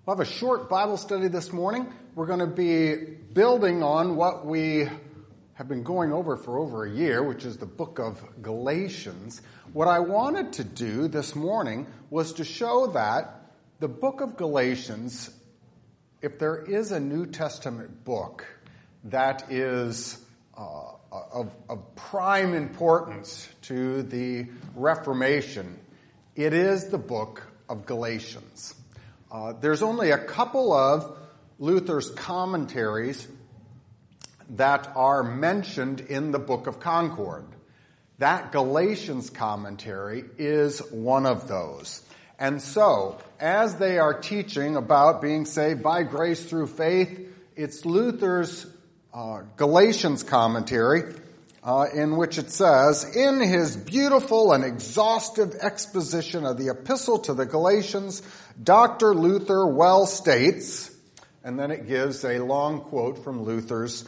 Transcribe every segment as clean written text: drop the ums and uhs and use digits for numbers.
We'll have a short Bible study this morning. We're going to be building on what we have been going over for over a year, which is the book of Galatians. What I wanted to do this morning was to show that the book of Galatians, if there is a New Testament book that is of prime importance to the Reformation, it is the book of Galatians. There's only a couple of Luther's commentaries that are mentioned in the Book of Concord. That Galatians commentary is one of those. And so, as they are teaching about being saved by grace through faith, it's Luther's Galatians commentary in which it says, in his beautiful and exhaustive exposition of the epistle to the Galatians, Dr. Luther well states, and then it gives a long quote from Luther's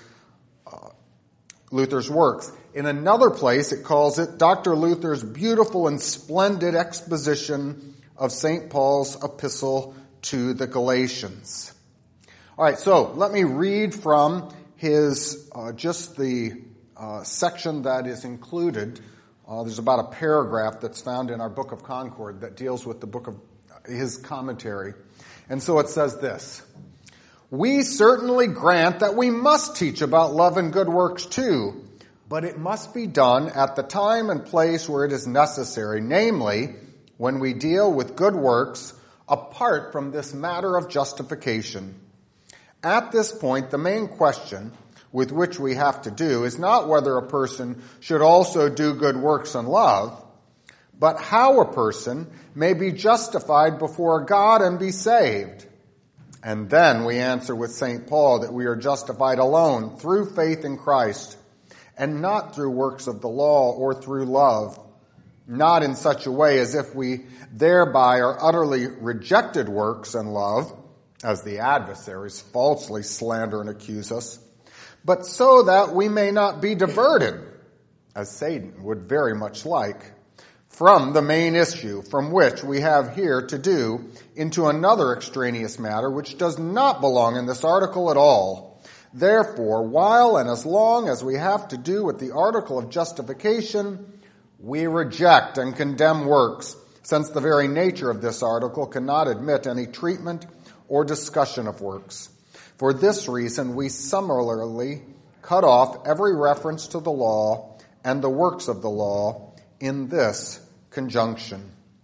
works. In another place, it calls it Dr. Luther's beautiful and splendid exposition of St. Paul's epistle to the Galatians. All right, so let me read from his just the section that is included. There's about a paragraph that's found in our Book of Concord that deals with the book of his commentary. And so it says this: we certainly grant that we must teach about love and good works too, but it must be done at the time and place where it is necessary, namely, when we deal with good works apart from this matter of justification. At this point, the main question with which we have to do is not whether a person should also do good works and love, but how a person may be justified before God and be saved. And then we answer with St. Paul that we are justified alone through faith in Christ, and not through works of the law or through love, not in such a way as if we thereby are utterly rejected works and love, as the adversaries falsely slander and accuse us, but so that we may not be diverted, as Satan would very much like, from the main issue from which we have here to do into another extraneous matter which does not belong in this article at all. Therefore, while and as long as we have to do with the article of justification, we reject and condemn works, since the very nature of this article cannot admit any treatment or discussion of works. For this reason, we summarily cut off every reference to the law and the works of the law in this conjunction.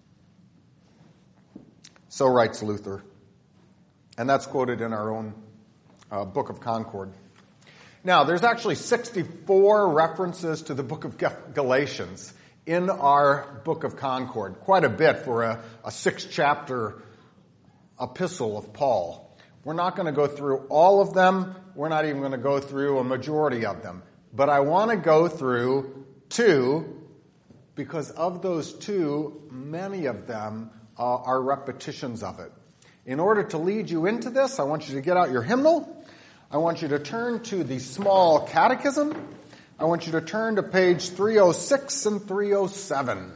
So writes Luther. And that's quoted in our own Book of Concord. Now, there's actually 64 references to the Book of Galatians in our Book of Concord. Quite a bit for a 6-chapter epistle of Paul. We're not going to go through all of them. We're not even going to go through a majority of them. But I want to go through 2, because of those 2, many of them are repetitions of it. In order to lead you into this, I want you to get out your hymnal. I want you to turn to the Small Catechism. I want you to turn to page 306 and 307.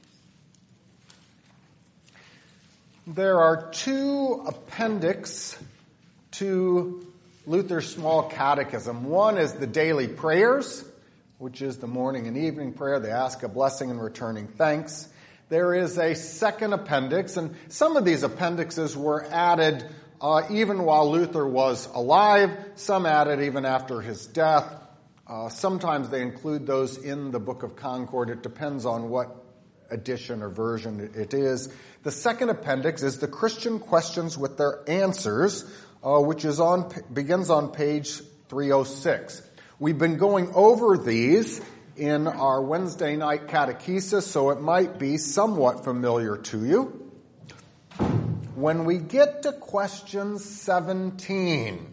There are 2 appendix to Luther's Small Catechism. One is the daily prayers, which is the morning and evening prayer. They ask a blessing and returning thanks. There is a second appendix, and some of these appendixes were added even while Luther was alive. Some added even after his death. Sometimes they include those in the Book of Concord. It depends on what edition or version it is. The second appendix is the Christian questions with their answers, which begins on page 306. We've been going over these in our Wednesday night catechesis, so it might be somewhat familiar to you. When we get to question 17,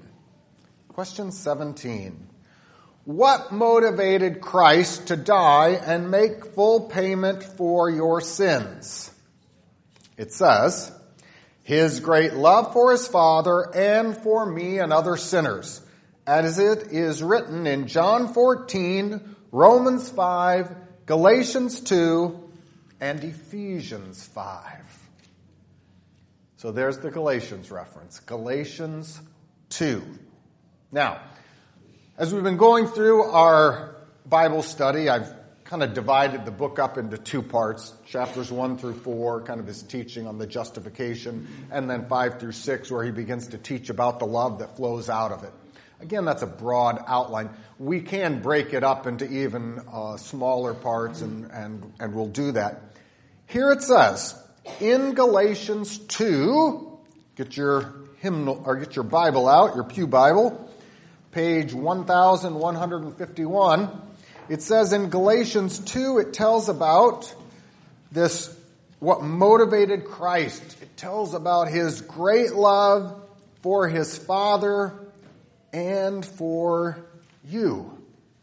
what motivated Christ to die and make full payment for your sins? It says, his great love for his Father and for me and other sinners, as it is written in John 14, Romans 5, Galatians 2, and Ephesians 5. So there's the Galatians reference, Galatians 2. Now, as we've been going through our Bible study, I've kind of divided the book up into two parts, chapters 1 through 4, kind of his teaching on the justification, and then 5 through 6, where he begins to teach about the love that flows out of it. Again, that's a broad outline. We can break it up into even smaller parts, and we'll do that. Here it says, in Galatians 2, get your hymnal or get your Bible out, your pew Bible, page 1151. It says in Galatians 2, it tells about this, what motivated Christ. It tells about his great love for his Father and for you.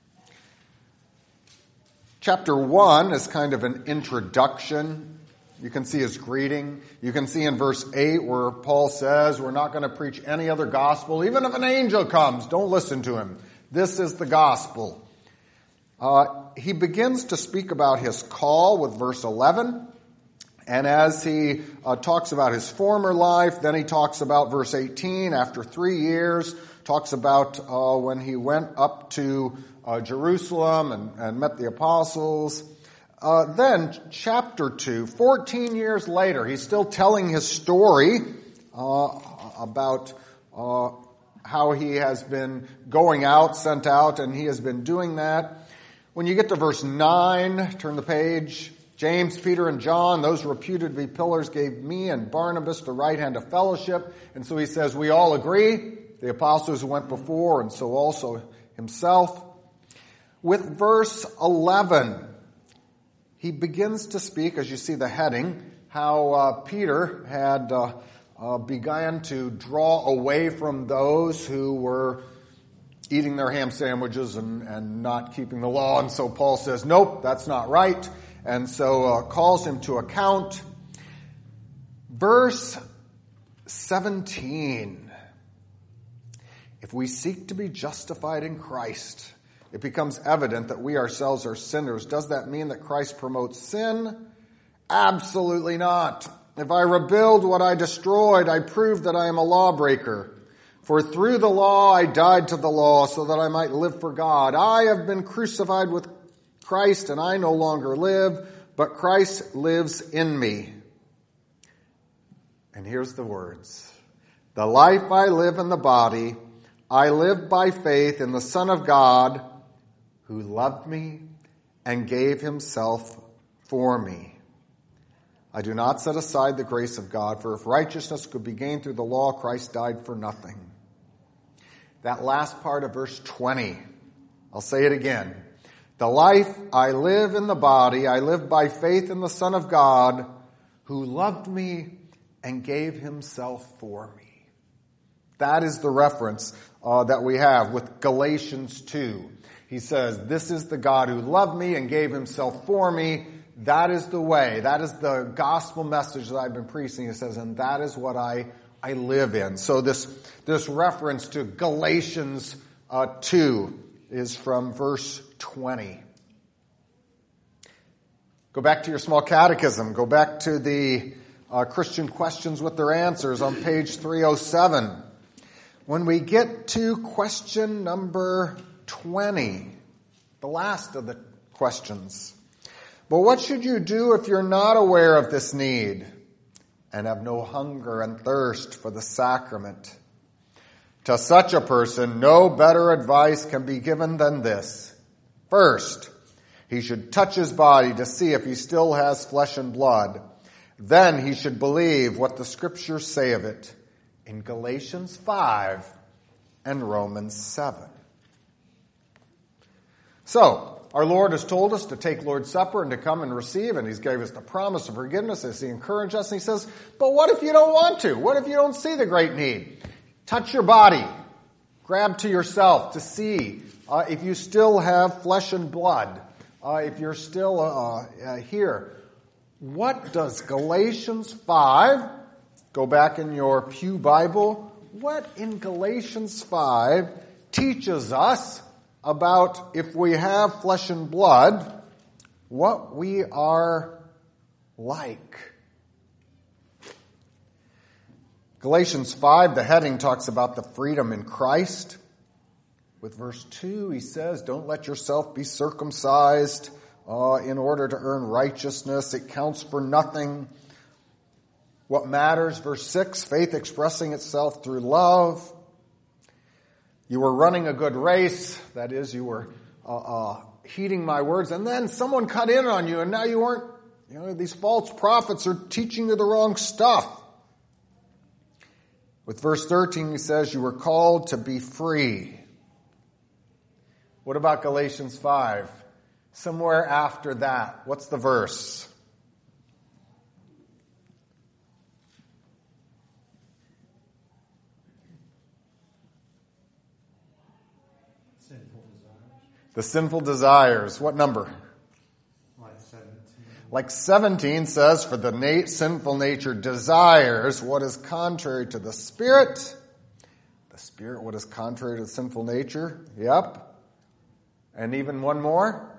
Chapter 1 is kind of an introduction. You can see his greeting. You can see in verse 8 where Paul says, we're not going to preach any other gospel. Even if an angel comes, don't listen to him. This is the gospel. He begins to speak about his call with verse 11. And as he talks about his former life, then he talks about verse 18, after 3 years, talks about when he went up to Jerusalem and met the apostles. Then chapter 2, 14 years later, he's still telling his story about how he has been going out, sent out, and he has been doing that. When you get to verse 9, turn the page. James, Peter, and John, those reputed to be pillars, gave me and Barnabas the right hand of fellowship. And so he says, we all agree, the apostles who went before, and so also himself. With verse 11, he begins to speak, as you see the heading, how Peter had begun to draw away from those who were eating their ham sandwiches and not keeping the law. And so Paul says, nope, that's not right. And so calls him to account. Verse 17. If we seek to be justified in Christ, it becomes evident that we ourselves are sinners. Does that mean that Christ promotes sin? Absolutely not. If I rebuild what I destroyed, I prove that I am a lawbreaker. For through the law I died to the law so that I might live for God. I have been crucified with Christ, and I no longer live, but Christ lives in me. And here's the words. The life I live in the body, I live by faith in the Son of God, who loved me and gave himself for me. I do not set aside the grace of God, for if righteousness could be gained through the law, Christ died for nothing. That last part of verse 20, I'll say it again. The life I live in the body, I live by faith in the Son of God, who loved me and gave himself for me. That is the reference that we have with Galatians 2. He says, this is the God who loved me and gave himself for me. That is the way. That is the gospel message that I've been preaching. He says, and that is what I live in. So this reference to Galatians 2 is from verse 20. Go back to your small catechism. Go back to the Christian questions with their answers on page 307. When we get to question number 20, the last of the questions. But what should you do if you're not aware of this need and have no hunger and thirst for the sacrament? To such a person, no better advice can be given than this. First, he should touch his body to see if he still has flesh and blood. Then he should believe what the scriptures say of it in Galatians 5 and Romans 7. So, our Lord has told us to take Lord's Supper and to come and receive, and he's gave us the promise of forgiveness as he encouraged us. And he says, but what if you don't want to? What if you don't see the great need? Touch your body. Grab to yourself to see if you still have flesh and blood, if you're still here. What does Galatians 5, go back in your pew Bible, what in Galatians 5 teaches us about if we have flesh and blood, what we are like? Galatians 5, the heading talks about the freedom in Christ. With verse 2, he says, don't let yourself be circumcised in order to earn righteousness. It counts for nothing. What matters, verse 6, faith expressing itself through love. You were running a good race. That is, you were heeding my words. And then someone cut in on you, and now you weren't, these false prophets are teaching you the wrong stuff. With verse 13, he says, you were called to be free. What about Galatians 5? Somewhere after that, what's the verse? Sinful desires. The sinful desires. What number? Like 17. Like 17 says, for the sinful nature desires what is contrary to the Spirit. The Spirit, what is contrary to the sinful nature. Yep. And even one more.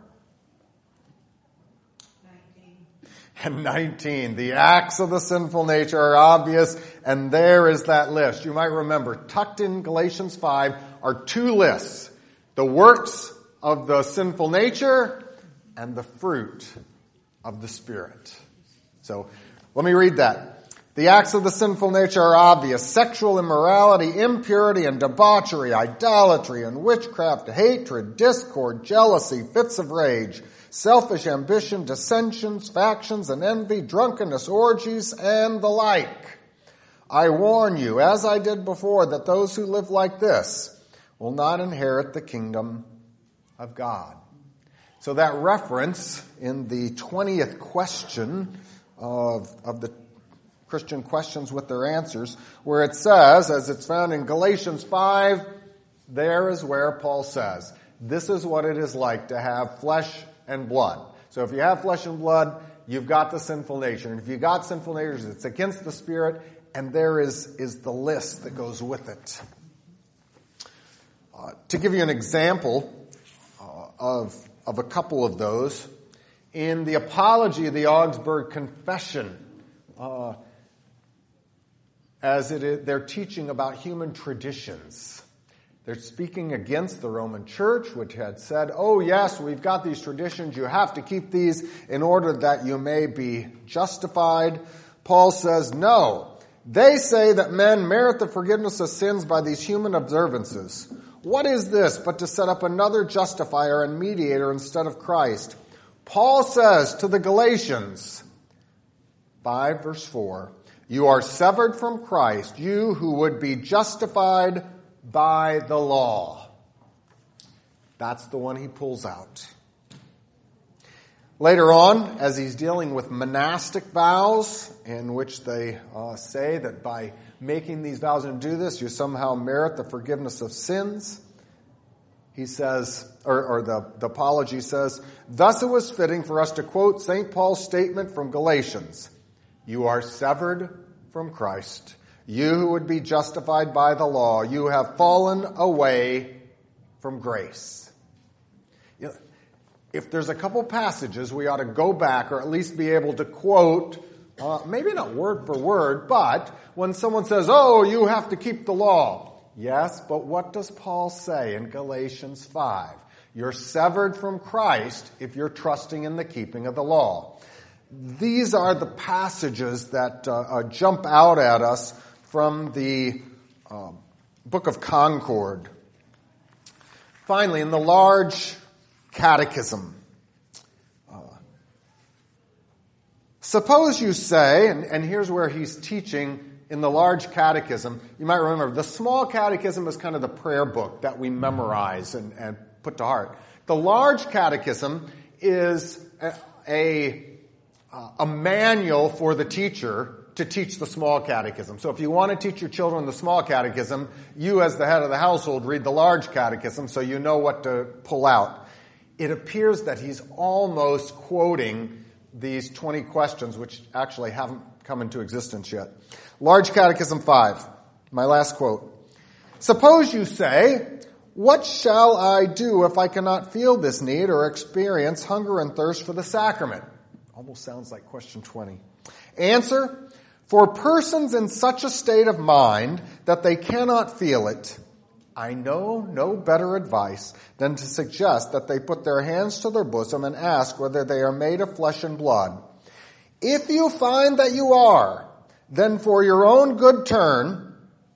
19. And 19. The acts of the sinful nature are obvious, and there is that list. You might remember, tucked in Galatians 5 are two lists. The works of the sinful nature and the fruit of the Spirit. So, let me read that. The acts of the sinful nature are obvious. Sexual immorality, impurity and debauchery, idolatry and witchcraft, hatred, discord, jealousy, fits of rage, selfish ambition, dissensions, factions and envy, drunkenness, orgies, and the like. I warn you, as I did before, that those who live like this will not inherit the kingdom of God. So that reference in the 20th question of the Christian questions with their answers, where it says, as it's found in Galatians 5, there is where Paul says, this is what it is like to have flesh and blood. So if you have flesh and blood, you've got the sinful nature. And if you've got sinful natures, it's against the Spirit, and there is the list that goes with it. To give you an example of a couple of those, in the Apology of the Augsburg Confession, they're teaching about human traditions. They're speaking against the Roman Church, which had said, oh yes, we've got these traditions, you have to keep these in order that you may be justified. Paul says, no. They say that men merit the forgiveness of sins by these human observances. What is this but to set up another justifier and mediator instead of Christ? Paul says to the Galatians, 5 verse 4, you are severed from Christ, you who would be justified by the law. That's the one he pulls out. Later on, as he's dealing with monastic vows, in which they say that by making these vows and do this, you somehow merit the forgiveness of sins, he says, or the Apology says, thus it was fitting for us to quote St. Paul's statement from Galatians, you are severed from Christ. You who would be justified by the law, you have fallen away from grace. You know, if there's a couple passages we ought to go back or at least be able to quote, maybe not word for word, but when someone says, oh, you have to keep the law. Yes, but what does Paul say in Galatians 5? You're severed from Christ if you're trusting in the keeping of the law. These are the passages that jump out at us from the Book of Concord. Finally, in the large catechism, suppose you say, and here's where he's teaching in the large catechism, you might remember, the small catechism is kind of the prayer book that we memorize and put to heart. The large catechism is a manual for the teacher to teach the small catechism. So if you want to teach your children the small catechism, you as the head of the household read the large catechism so you know what to pull out. It appears that he's almost quoting these 20 questions, which actually haven't come into existence yet. Large Catechism 5, my last quote. Suppose you say, what shall I do if I cannot feel this need or experience hunger and thirst for the sacrament? Almost sounds like question 20. Answer, For persons in such a state of mind that they cannot feel it, I know no better advice than to suggest that they put their hands to their bosom and ask whether they are made of flesh and blood. If you find that you are, then for your own good, turn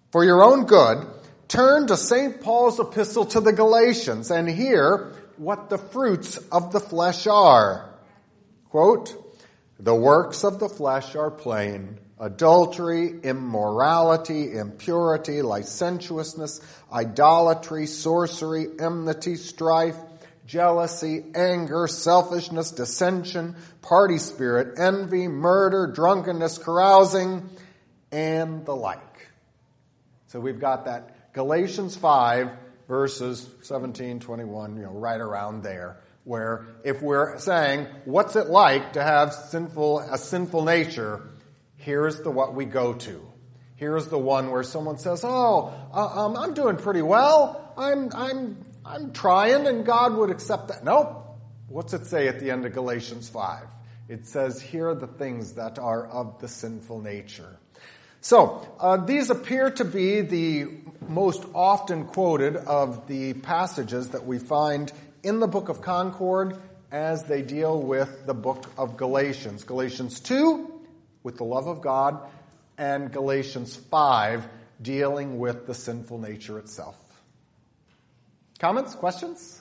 to St. Paul's epistle to the Galatians and hear what the fruits of the flesh are. Quote, the works of the flesh are plain: adultery, immorality, impurity, licentiousness, idolatry, sorcery, enmity, strife, jealousy, anger, selfishness, dissension, party spirit, envy, murder, drunkenness, carousing, and the like. So we've got that Galatians 5 verses 17, 21, right around there, where if we're saying, what's it like to have a sinful nature, here's what we go to. Here's the one where someone says, I'm doing pretty well. I'm trying, and God would accept that. Nope. What's it say at the end of Galatians 5? It says, here are the things that are of the sinful nature. So, these appear to be the most often quoted of the passages that we find in the Book of Concord as they deal with the book of Galatians. Galatians 2, with the love of God, and Galatians 5, dealing with the sinful nature itself. Comments? Questions?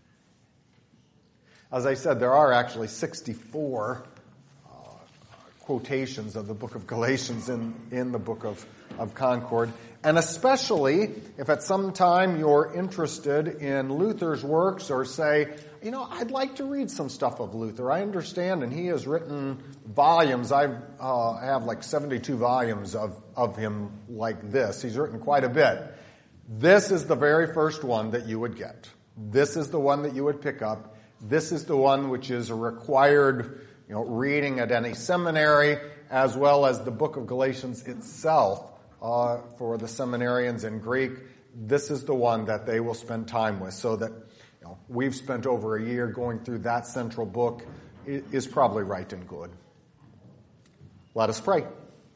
As I said, there are actually 64 quotations of the book of Galatians in the book of Concord. And especially if at some time you're interested in Luther's works or say, I'd like to read some stuff of Luther. I understand, and he has written volumes. I have like 72 volumes of him like this. He's written quite a bit. This is the very first one that you would get. This is the one that you would pick up. This is the one which is a required reading at any seminary, as well as the book of Galatians itself for the seminarians in Greek. This is the one that they will spend time with, so that we've spent over a year going through that central book is probably right and good. Let us pray.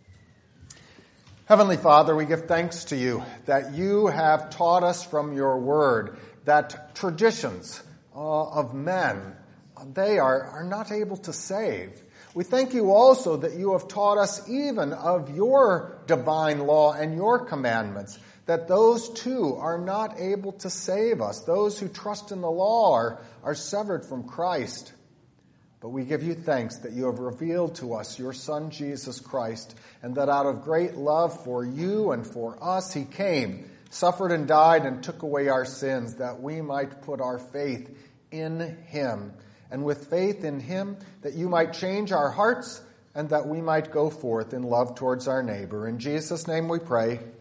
Heavenly Father, we give thanks to you that you have taught us from your word that traditions of men, they are not able to save. We thank you also that you have taught us even of your divine law and your commandments, that those too are not able to save us. Those who trust in the law are severed from Christ. But we give you thanks that you have revealed to us your Son, Jesus Christ, and that out of great love for you and for us, he came, suffered and died, and took away our sins, that we might put our faith in him. And with faith in him, that you might change our hearts, and that we might go forth in love towards our neighbor. In Jesus' name we pray.